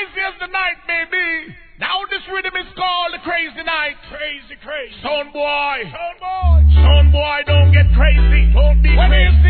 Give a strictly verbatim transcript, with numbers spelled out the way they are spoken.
crazy as the night may be. Now this rhythm is called the crazy night. Crazy, crazy. Son boy. Son boy. Son boy, don't get crazy. Don't be When crazy.